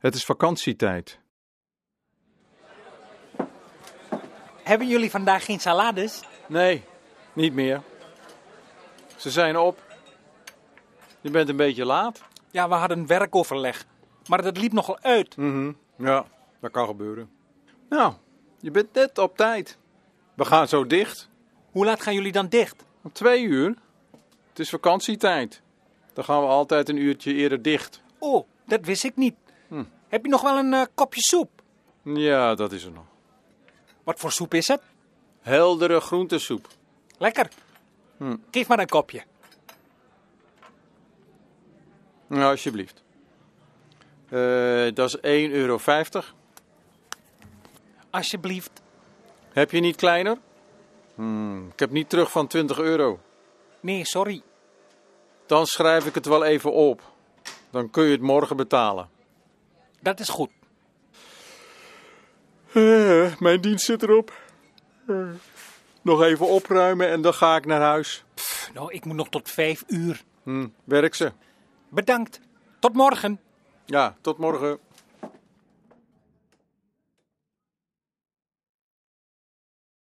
Het is vakantietijd. Hebben jullie vandaag geen salades? Nee, niet meer. Ze zijn op. Je bent een beetje laat. Ja, we hadden werkoverleg. Maar dat liep nogal uit. Ja, dat kan gebeuren. Nou, je bent net op tijd. We gaan zo dicht. Hoe laat gaan jullie dan dicht? Om 2 uur. Het is vakantietijd. Dan gaan we altijd een uurtje eerder dicht. Oh, dat wist ik niet. Heb je nog wel een kopje soep? Ja, dat is er nog. Wat voor soep is het? Heldere groentesoep. Lekker. Geef maar een kopje. Nou, alsjeblieft. Dat is €1,50. Alsjeblieft. Heb je niet kleiner? Ik heb niet terug van €20. Nee, sorry. Dan schrijf ik het wel even op. Dan kun je het morgen betalen. Dat is goed. Mijn dienst zit erop. Nog even opruimen en dan ga ik naar huis. Nou, ik moet nog tot 5 uur. Werk ze. Bedankt. Tot morgen. Ja, tot morgen.